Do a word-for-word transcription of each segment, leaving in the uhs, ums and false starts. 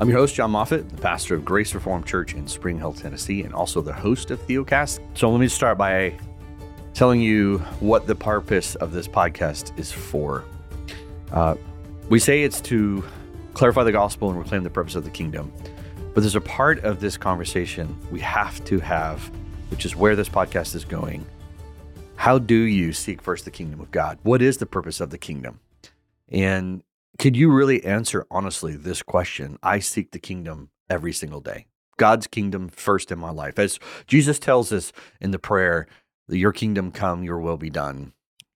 I'm your host, John Moffitt, the pastor of Grace Reformed Church in Spring Hill, Tennessee, and also the host of Theocast. So let me start by telling you what the purpose of this podcast is for. Uh, we say it's to clarify the gospel and proclaim the purpose of the kingdom. But there's a part of this conversation we have to have, which is where this podcast is going. How do you seek first the kingdom of God? What is the purpose of the kingdom? And could you really answer honestly this question? I seek the kingdom every single day. God's kingdom first in my life. As Jesus tells us in the prayer, that your kingdom come, your will be done.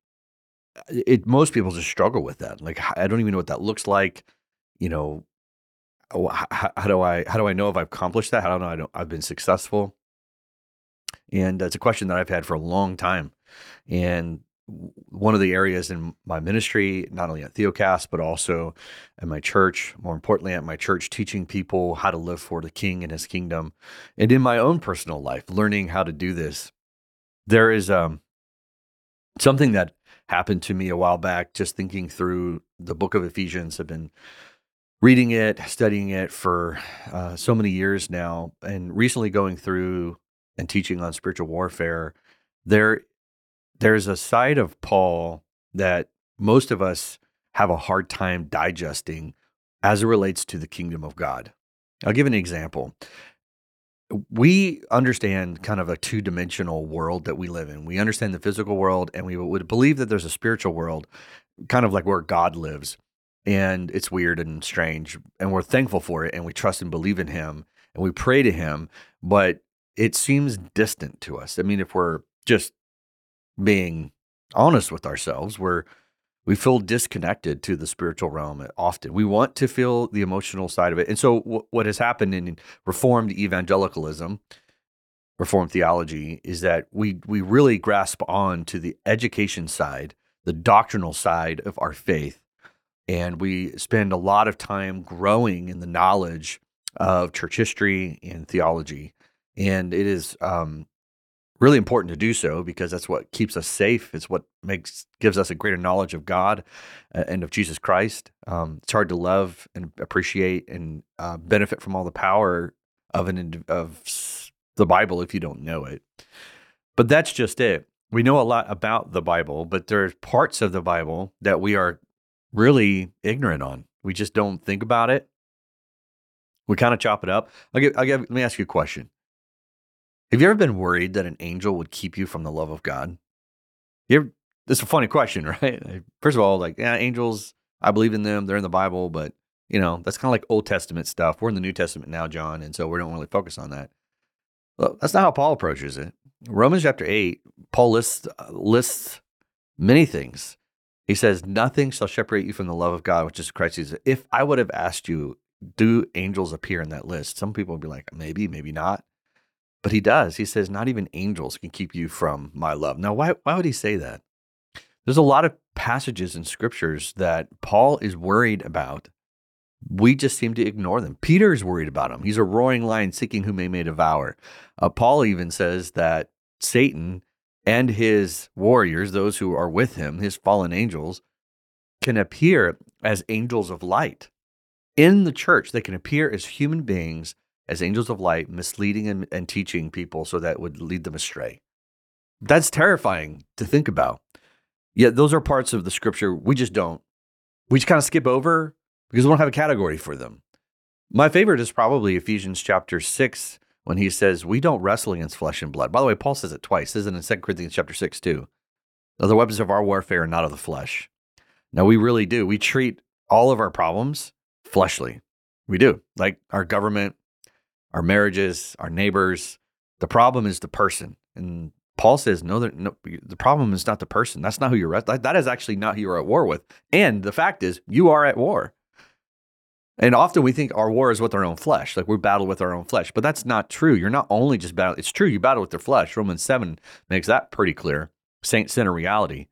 It, most people just struggle with that. Like, I don't even know what that looks like. You know, how, how do I how do I know if I've accomplished that? How do I know I don't, I've been successful? And it's a question that I've had for a long time. And one of the areas in my ministry, not only at Theocast, but also at my church, more importantly at my church, teaching people how to live for the King and his kingdom. And in my own personal life, learning how to do this. There is um, something that happened to me a while back, just thinking through the book of Ephesians. I've been reading it, studying it for uh, so many years now, and recently going through and teaching on spiritual warfare. There There's a side of Paul that most of us have a hard time digesting as it relates to the kingdom of God. I'll give an example. We understand kind of a two-dimensional world that we live in. We understand the physical world, and we would believe that there's a spiritual world, kind of like where God lives. And it's weird and strange, and we're thankful for it, and we trust and believe in him, and we pray to him, but it seems distant to us. I mean, if we're just being honest with ourselves, we're we feel disconnected to the spiritual realm often. We want to feel the emotional side of it. And so w- what has happened in Reformed evangelicalism, Reformed theology, is that we we really grasp on to the education side, the doctrinal side of our faith. And we spend a lot of time growing in the knowledge of church history and theology. And it is um, really important to do so because that's what keeps us safe. It's what makes gives us a greater knowledge of God uh, and of Jesus Christ. Um, it's hard to love and appreciate and uh, benefit from all the power of an of the Bible if you don't know it. But that's just it. We know a lot about the Bible, but there's parts of the Bible that we are really ignorant on. We just don't think about it. We kind of chop it up. I'll give, I'll give, let me ask you a question. Have you ever been worried that an angel would keep you from the love of God? You ever, this is a funny question, right? First of all, like, yeah, angels, I believe in them. They're in the Bible, but, you know, that's kind of like Old Testament stuff. We're in the New Testament now, John, and so we don't really focus on that. Well, that's not how Paul approaches it. Romans chapter eight, Paul lists, uh, lists many things. He says, nothing shall separate you from the love of God, which is Christ Jesus. If I would have asked you, do angels appear in that list? Some people would be like, maybe, maybe not. But he does. He says, not even angels can keep you from my love. Now, why, why would he say that? There's a lot of passages in scriptures that Paul is worried about. We just seem to ignore them. Peter is worried about them. He's a roaring lion seeking whom he may devour. Uh, Paul even says that Satan and his warriors, those who are with him, his fallen angels, can appear as angels of light. In the church, they can appear as human beings, as angels of light, misleading and, and teaching people so that would lead them astray. That's terrifying to think about. Yet those are parts of the scripture we just don't. We just kind of skip over because we don't have a category for them. My favorite is probably Ephesians chapter six, when he says, we don't wrestle against flesh and blood. By the way, Paul says it twice. He says it in Second Corinthians chapter six too. The weapons of our warfare are not of the flesh. Now, we really do. We treat all of our problems fleshly. We do. Like our government, our marriages, our neighbors. The problem is the person. And Paul says, no, no the problem is not the person. That's not who you're at. That is actually not who you're at war with. And the fact is, you are at war. And often we think our war is with our own flesh, like we battle with our own flesh. But that's not true. You're not only just battling. It's true, you battle with their flesh. Romans seven makes that pretty clear. Saint sinner reality.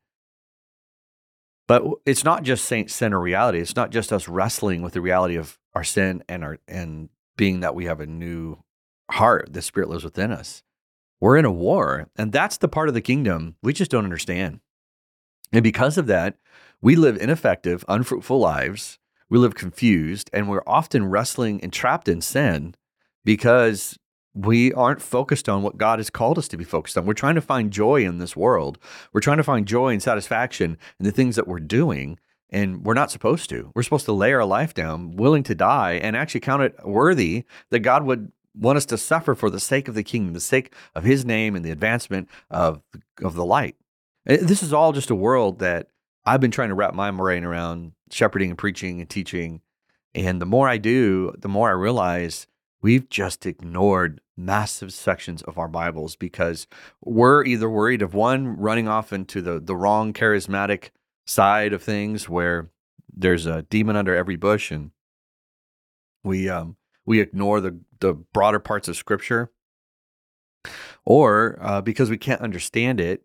But it's not just saint sinner reality. It's not just us wrestling with the reality of our sin and our and being that we have a new heart. The Spirit lives within us. We're in a war, and that's the part of the kingdom we just don't understand. And because of that, we live ineffective, unfruitful lives we live confused, and we're often wrestling and trapped in sin because we aren't focused on what God has called us to be focused on. We're trying to find joy in this world. We're trying to find joy and satisfaction in the things that we're doing, and we're not supposed to. We're supposed to lay our life down, willing to die, and actually count it worthy that God would want us to suffer for the sake of the kingdom, the sake of his name and the advancement of, of the light. This is all just a world that I've been trying to wrap my brain around, shepherding and preaching and teaching. And the more I do, the more I realize we've just ignored massive sections of our Bibles because we're either worried of one, running off into the, the wrong charismatic side of things where there's a demon under every bush, and we um, we ignore the, the broader parts of Scripture, or uh, because we can't understand it,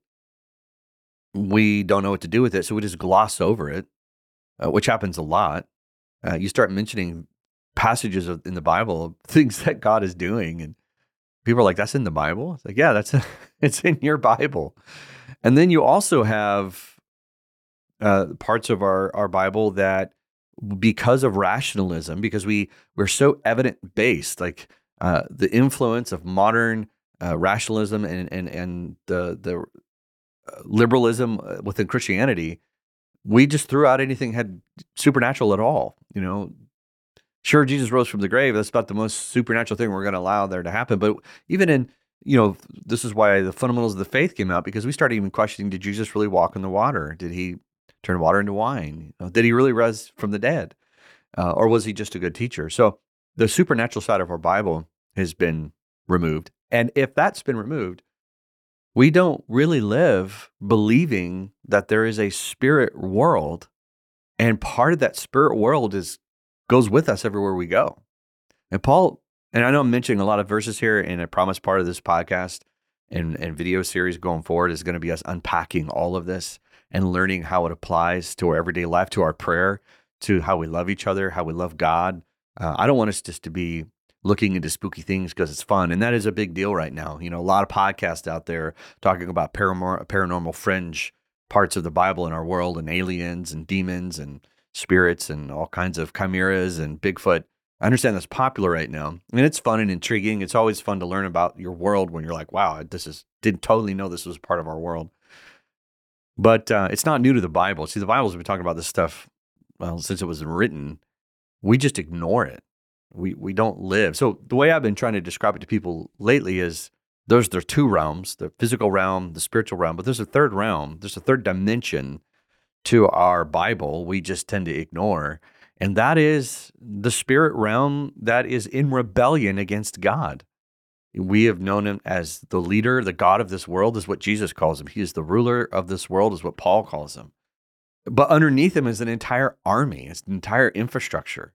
we don't know what to do with it, so we just gloss over it, uh, which happens a lot. Uh, you start mentioning passages of, in the Bible, things that God is doing, and people are like, "That's in the Bible?" It's like, yeah, that's a, it's in your Bible. And then you also have uh, parts of our our Bible that, because of rationalism, because we we're so evident based, like uh, the influence of modern uh, rationalism and and and the the liberalism within Christianity, we just threw out anything had supernatural at all. You know, sure, Jesus rose from the grave. That's about the most supernatural thing we're going to allow there to happen. But even in, you know, this is why the fundamentals of the faith came out, because we started even questioning, did Jesus really walk in the water? Did he turn water into wine? You know, did he really rise from the dead? Uh, or was he just a good teacher? So the supernatural side of our Bible has been removed. And if that's been removed, we don't really live believing that there is a spirit world, and part of that spirit world is goes with us everywhere we go. And Paul, and I know I'm mentioning a lot of verses here, and I promise part of this podcast and, and video series going forward is going to be us unpacking all of this and learning how it applies to our everyday life, to our prayer, to how we love each other, how we love God. Uh, I don't want us just to be looking into spooky things because it's fun. And that is a big deal right now. You know, a lot of podcasts out there talking about paranormal, paranormal fringe parts of the Bible in our world, and aliens and demons and spirits and all kinds of chimeras and Bigfoot. I understand that's popular right now. I mean, it's fun and intriguing. It's always fun to learn about your world when you're like, wow, this is, didn't totally know this was part of our world. But uh, it's not new to the Bible. See, the Bible's been talking about this stuff, well, since it was written. We just ignore it. We we don't live. So the way I've been trying to describe it to people lately is there's there's two realms, the physical realm, the spiritual realm, but there's a third realm. There's a third dimension to our Bible we just tend to ignore, and that is the spirit realm that is in rebellion against God. We have known him as the leader, the God of this world is what Jesus calls him. He is the ruler of this world is what Paul calls him. But underneath him is an entire army, it's an entire infrastructure.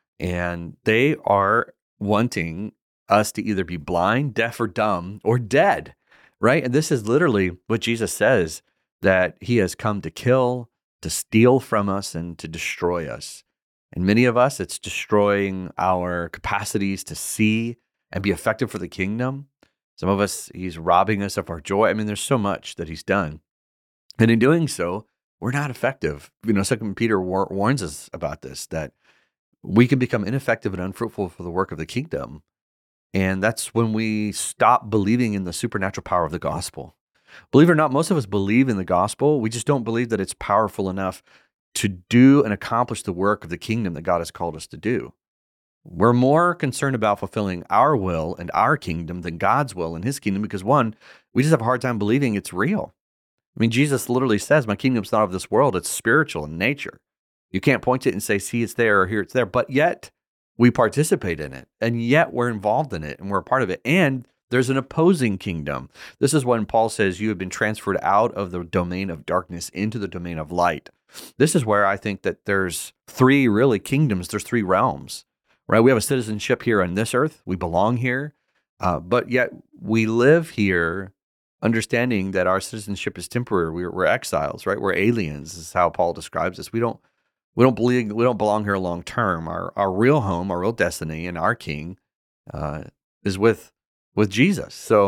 And they are wanting us to either be blind, deaf, or dumb, or dead, right? And this is literally what Jesus says, that he has come to kill, to steal from us, and to destroy us. And many of us, it's destroying our capacities to see and be effective for the kingdom. Some of us, he's robbing us of our joy. I mean, there's so much that he's done. And in doing so, we're not effective. You know, Second Peter war- warns us about this, that we can become ineffective and unfruitful for the work of the kingdom. And that's when we stop believing in the supernatural power of the gospel. Believe it or not, most of us believe in the gospel. We just don't believe that it's powerful enough to do and accomplish the work of the kingdom that God has called us to do. We're more concerned about fulfilling our will and our kingdom than God's will and his kingdom, because one, we just have a hard time believing it's real. I mean, Jesus literally says, my kingdom's not of this world, it's spiritual in nature. You can't point to it and say, see, it's there, or here, it's there. But yet we participate in it, and yet we're involved in it, and we're a part of it. And there's an opposing kingdom. This is when Paul says you have been transferred out of the domain of darkness into the domain of light. This is where I think that there's three really kingdoms. There's three realms, right? We have a citizenship here on this earth. We belong here, uh, but yet we live here understanding that our citizenship is temporary. We're, we're exiles, right? We're aliens, is how Paul describes us. We don't We don't believe we don't belong here long term. Our our real home, our real destiny, and our King uh, is with with Jesus. So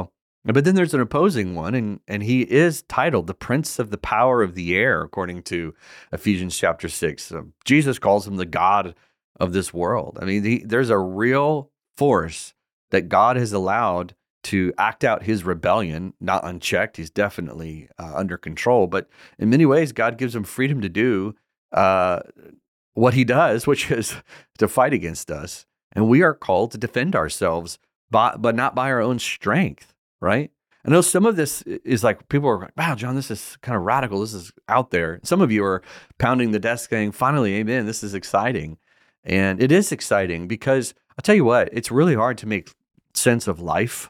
But then there's an opposing one, and, and he is titled the Prince of the Power of the Air, according to Ephesians chapter six. So Jesus calls him the God of this world. I mean, the, there's a real force that God has allowed to act out his rebellion, not unchecked. He's definitely uh, under control, but in many ways, God gives him freedom to do uh, what he does, which is to fight against us. And we are called to defend ourselves, by, but not by our own strength, right? I know some of this is like, people are like, wow, John, this is kind of radical. This is out there. Some of you are pounding the desk saying, finally, amen, this is exciting. And it is exciting because I'll tell you what, it's really hard to make sense of life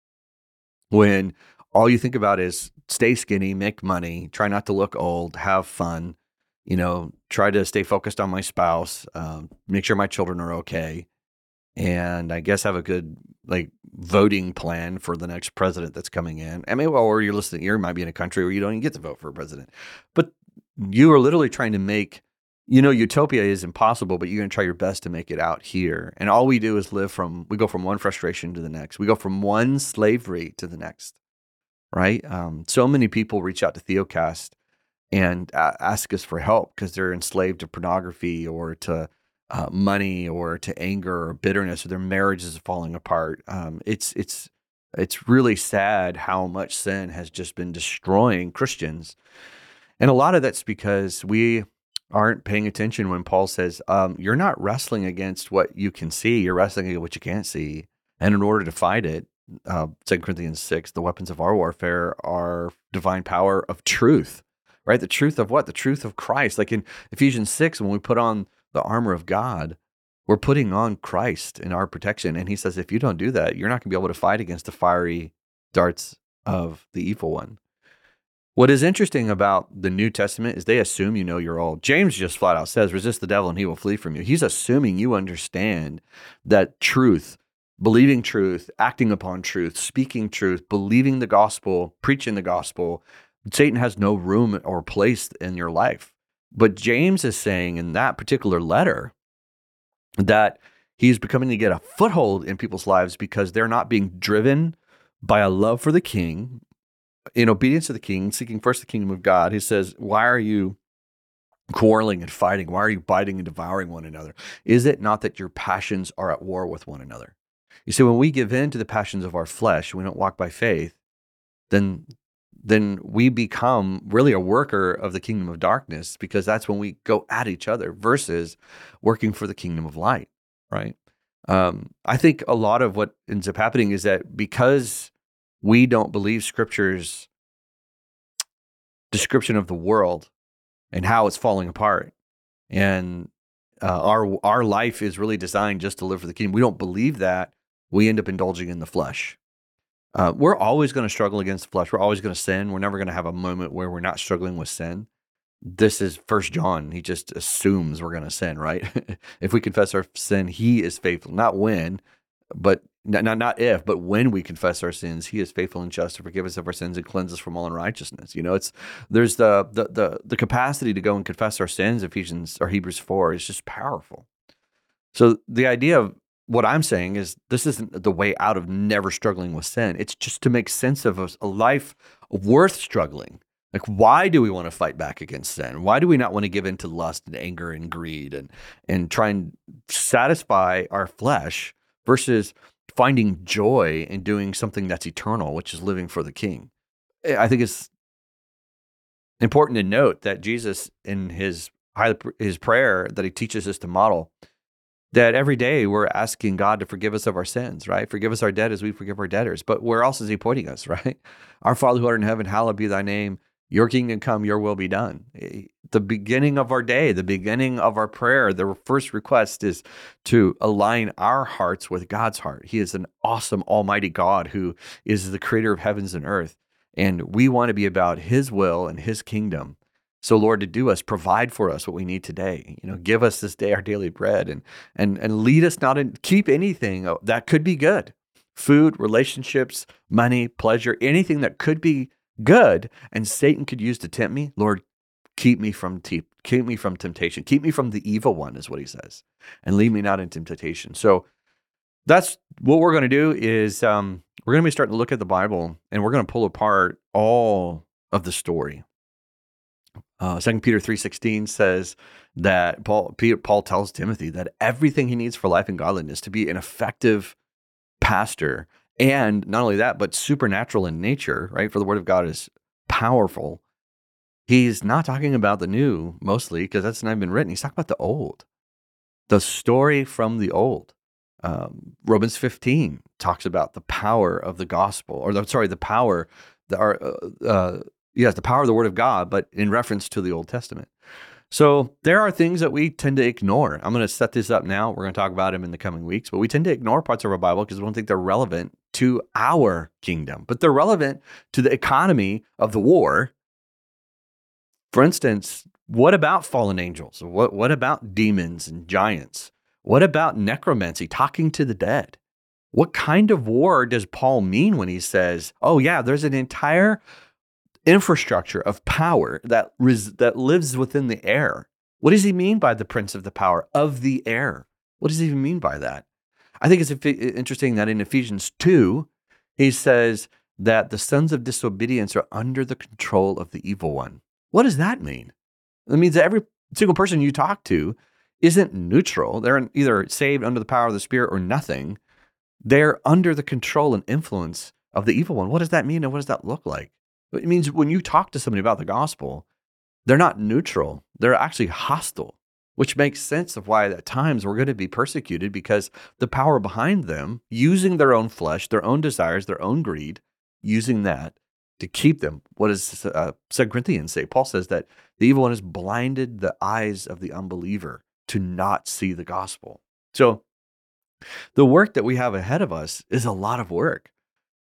when all you think about is stay skinny, make money, try not to look old, have fun, you know, try to stay focused on my spouse, um, make sure my children are okay, and I guess have a good like voting plan for the next president that's coming in. I mean, well, or you're listening, you might be in a country where you don't even get to vote for a president, but you are literally trying to make, you know, utopia is impossible, but you're going to try your best to make it out here. And all we do is live from, we go from one frustration to the next. We go from one slavery to the next, right? Um, so many people reach out to Theocast and uh, ask us for help because they're enslaved to pornography or to uh, money or to anger or bitterness, or their marriage is falling apart. Um, it's, it's, it's really sad how much sin has just been destroying Christians. And a lot of that's because we aren't paying attention when Paul says, um, you're not wrestling against what you can see, you're wrestling against what you can't see. And in order to fight it, uh, Second Corinthians six, the weapons of our warfare are divine power of truth, right? The truth of what? The truth of Christ. Like in Ephesians six, when we put on the armor of God, we're putting on Christ in our protection. And he says, if you don't do that, you're not going to be able to fight against the fiery darts of the evil one. What is interesting about the New Testament is they assume you know you're old. James just flat out says, resist the devil and he will flee from you. He's assuming you understand that truth, believing truth, acting upon truth, speaking truth, believing the gospel, preaching the gospel, Satan has no room or place in your life. But James is saying in that particular letter that he's becoming to get a foothold in people's lives because they're not being driven by a love for the king, in obedience to the king, seeking first the kingdom of God. He says, why are you quarreling and fighting? Why are you biting and devouring one another? Is it not that your passions are at war with one another? You see, when we give in to the passions of our flesh, we don't walk by faith, then, then we become really a worker of the kingdom of darkness, because that's when we go at each other versus working for the kingdom of light, right? Um, I think a lot of what ends up happening is that because we don't believe Scripture's description of the world and how it's falling apart, and uh, our our life is really designed just to live for the kingdom. We don't believe that. We end up indulging in the flesh. Uh, we're always going to struggle against the flesh. We're always going to sin. We're never going to have a moment where we're not struggling with sin. This is First John. He just assumes we're going to sin, right? If we confess our sin, he is faithful. Not when, but not, not not if, but when we confess our sins, he is faithful and just to forgive us of our sins and cleanse us from all unrighteousness. You know, it's there's the the the, the capacity to go and confess our sins. Ephesians or Hebrews four is just powerful. So the idea of what I'm saying is this isn't the way out of never struggling with sin. It's just to make sense of a, a life worth struggling. Like, why do we want to fight back against sin? Why do we not want to give in to lust and anger and greed and and try and satisfy our flesh versus finding joy in doing something that's eternal, which is living for the King? I think it's important to note that Jesus, in his his prayer that he teaches us to model, that every day we're asking God to forgive us of our sins, right? Forgive us our debt as we forgive our debtors. But where else is he pointing us, right? Our Father who art in heaven, hallowed be thy name. Your kingdom come, your will be done. The beginning of our day, the beginning of our prayer, the first request is to align our hearts with God's heart. He is an awesome, almighty God who is the creator of heavens and earth. And we want to be about his will and his kingdom. So Lord, to do us, provide for us what we need today. You know, give us this day our daily bread, and and and lead us not in, keep anything that could be good. Food, relationships, money, pleasure, anything that could be good and Satan could use to tempt me. Lord, keep me from te- keep me from temptation. Keep me from the evil one, is what he says. And lead me not into temptation. So that's what we're going to do is um, we're going to be starting to look at the Bible, and we're going to pull apart all of the story. Uh, Second Peter three sixteen says that Paul Peter, Paul tells Timothy that everything he needs for life and godliness to be an effective pastor, and not only that, but supernatural in nature, right? For the word of God is powerful. He's not talking about the new mostly because that's not been written. He's talking about the old, the story from the old. Um, Romans fifteen talks about the power of the gospel, or the, sorry, the power, the our, uh, uh, yes, the power of the word of God, but in reference to the Old Testament. So there are things that we tend to ignore. I'm going to set this up now. We're going to talk about them in the coming weeks, but we tend to ignore parts of our Bible because we don't think they're relevant to our kingdom, but they're relevant to the economy of the war. For instance, what about fallen angels? What, what about demons and giants? What about necromancy, talking to the dead? What kind of war does Paul mean when he says, oh yeah, there's an entire infrastructure of power that res- that lives within the air? What does he mean by the prince of the power of the air? What does he even mean by that? I think it's interesting that in Ephesians two, he says that the sons of disobedience are under the control of the evil one. What does that mean? It means that every single person you talk to isn't neutral. They're either saved under the power of the Spirit or nothing. They're under the control and influence of the evil one. What does that mean, and what does that look like? It means when you talk to somebody about the gospel, they're not neutral. They're actually hostile, which makes sense of why at times we're going to be persecuted, because the power behind them, using their own flesh, their own desires, their own greed, using that to keep them. What does uh, Second Corinthians say? Paul says that the evil one has blinded the eyes of the unbeliever to not see the gospel. So the work that we have ahead of us is a lot of work.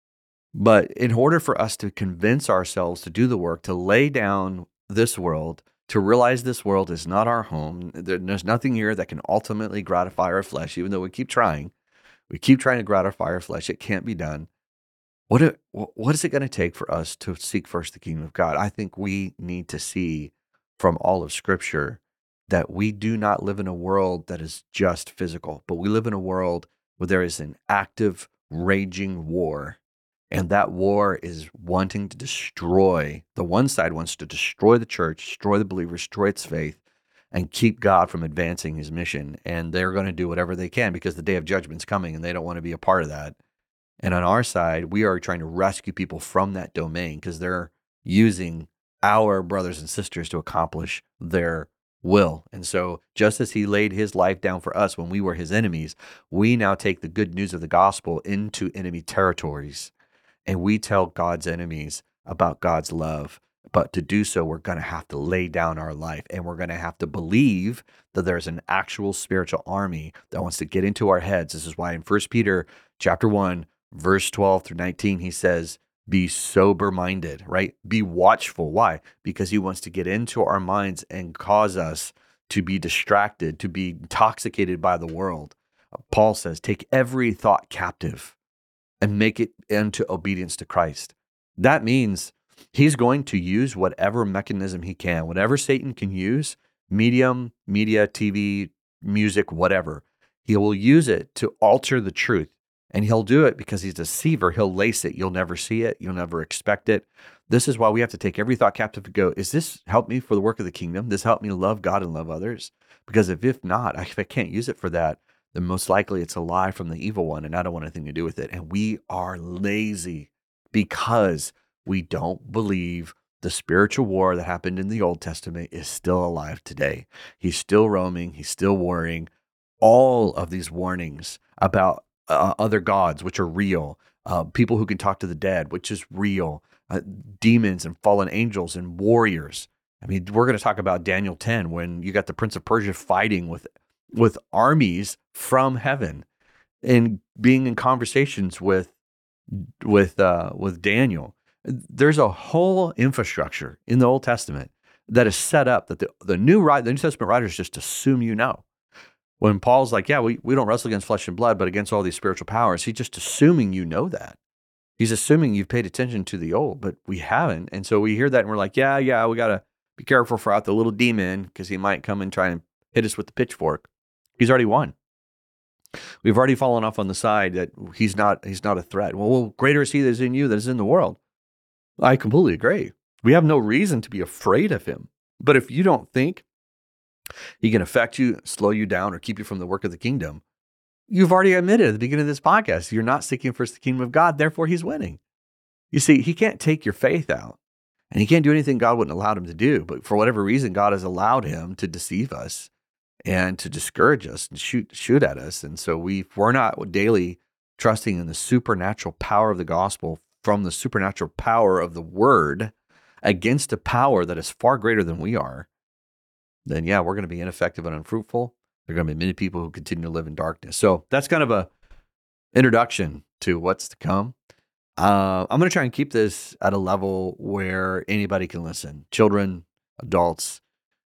But in order for us to convince ourselves to do the work, to lay down this world, to realize this world is not our home, there's nothing here that can ultimately gratify our flesh, even though we keep trying. We keep trying to gratify our flesh. It can't be done. What, it, what is it going to take for us to seek first the kingdom of God? I think we need to see from all of Scripture that we do not live in a world that is just physical, but we live in a world where there is an active, raging war. And that war is wanting to destroy, the one side wants to destroy the church, destroy the believers, destroy its faith, and keep God from advancing his mission. And they're going to do whatever they can because the day of judgment's coming and they don't want to be a part of that. And on our side, we are trying to rescue people from that domain because they're using our brothers and sisters to accomplish their will. And so just as he laid his life down for us when we were his enemies, we now take the good news of the gospel into enemy territories. And we tell God's enemies about God's love. But to do so, we're going to have to lay down our life, and we're going to have to believe that there's an actual spiritual army that wants to get into our heads. This is why in First Peter chapter one, verse twelve through nineteen, he says, be sober-minded, right? Be watchful. Why? Because he wants to get into our minds and cause us to be distracted, to be intoxicated by the world. Paul says, take every thought captive and make it into obedience to Christ. That means he's going to use whatever mechanism he can, whatever Satan can use, medium, media, T V, music, whatever. He will use it to alter the truth. And he'll do it because he's a deceiver. He'll lace it. You'll never see it. You'll never expect it. This is why we have to take every thought captive and go, is this help me for the work of the kingdom? This help me love God and love others? Because if, if not, if I can't use it for that, then most likely it's a lie from the evil one, and I don't want anything to do with it. And we are lazy because we don't believe the spiritual war that happened in the Old Testament is still alive today. He's still roaming. He's still warring. All of these warnings about uh, other gods, which are real, uh, people who can talk to the dead, which is real, uh, demons and fallen angels and warriors. I mean, we're going to talk about Daniel ten when you got the Prince of Persia fighting with with armies from heaven and being in conversations with with uh, with Daniel. There's a whole infrastructure in the Old Testament that is set up that the, the new the New Testament writers just assume you know. When Paul's like, yeah, we, we don't wrestle against flesh and blood, but against all these spiritual powers, he's just assuming you know that. He's assuming you've paid attention to the old, but we haven't. And so we hear that and we're like, yeah, yeah, we got to be careful for out the little demon because he might come and try and hit us with the pitchfork. He's already won. We've already fallen off on the side that he's not he's not a threat. Well, well, greater is he that is in you that is in the world. I completely agree. We have no reason to be afraid of him. But if you don't think he can affect you, slow you down, or keep you from the work of the kingdom, you've already admitted at the beginning of this podcast, you're not seeking first the kingdom of God, therefore he's winning. You see, he can't take your faith out, and he can't do anything God wouldn't allow him to do. But for whatever reason, God has allowed him to deceive us and to discourage us and shoot shoot at us. And so we, if we're not daily trusting in the supernatural power of the gospel from the supernatural power of the word against a power that is far greater than we are, then yeah, we're going to be ineffective and unfruitful. There are going to be many people who continue to live in darkness. So that's kind of a introduction to what's to come. Uh, I'm going to try and keep this at a level where anybody can listen. Children, adults.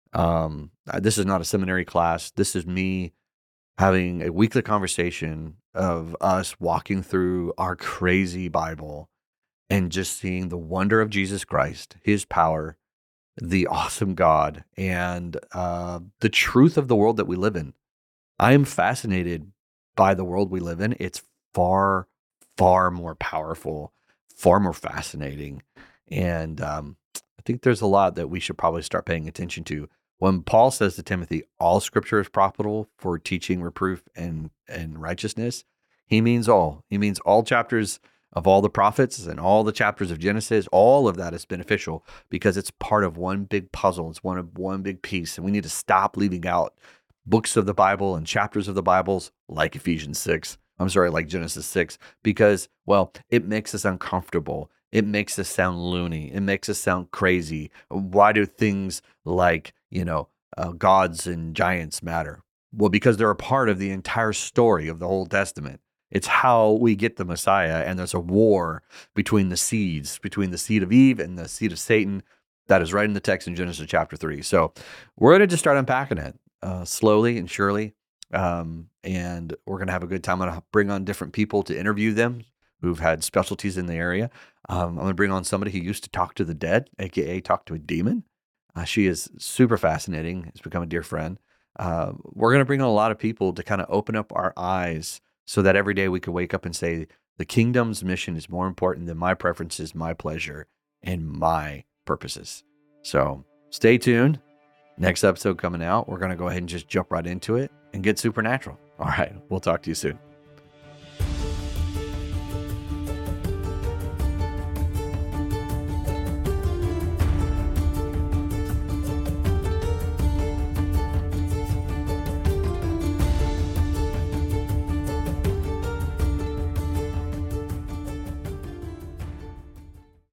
Um, this is not a seminary class. This is me having a weekly conversation of us walking through our crazy Bible and just seeing the wonder of Jesus Christ, his power, the awesome God, and uh, the truth of the world that we live in. I am fascinated by the world we live in. It's far, far more powerful, far more fascinating. And um, I think there's a lot that we should probably start paying attention to. When Paul says to Timothy, all scripture is profitable for teaching, reproof, and, and righteousness, he means all. He means all chapters of all the prophets and all the chapters of Genesis. All of that is beneficial because it's part of one big puzzle. It's one of one big piece. And we need to stop leaving out books of the Bible and chapters of the Bibles like Ephesians six. I'm sorry, like Genesis six, because, well, it makes us uncomfortable. It makes us sound loony. It makes us sound crazy. Why do things like, you know, uh, gods and giants matter? Well, because they're a part of the entire story of the Old Testament. It's how we get the Messiah, and there's a war between the seeds, between the seed of Eve and the seed of Satan. That is right in the text in Genesis chapter three. So we're going to just start unpacking it uh, slowly and surely, um, and we're going to have a good time. I'm going to bring on different people to interview them who've had specialties in the area. Um, I'm going to bring on somebody who used to talk to the dead, a k a talk to a demon. Uh, she is super fascinating. Has become a dear friend. Uh, we're going to bring on a lot of people to kind of open up our eyes so that every day we can wake up and say, the kingdom's mission is more important than my preferences, my pleasure, and my purposes. So stay tuned. Next episode coming out, we're going to go ahead and just jump right into it and get supernatural. All right, we'll talk to you soon.